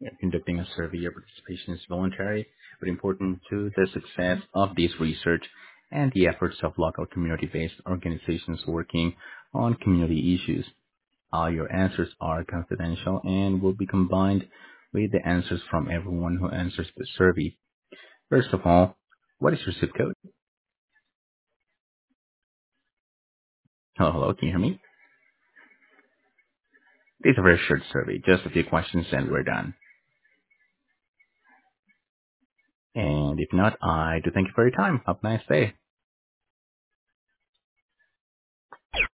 Conducting a survey, your participation is voluntary, but important to the success of this research and the efforts of local community-based organizations working on community issues. All your answers are confidential and will be combined with the answers from everyone who answers the survey. First of all, what is your zip code? Hello, hello, can you hear me? It's a very short survey, just a few questions and we're done. And if not, I do thank you for your time. Have a nice day.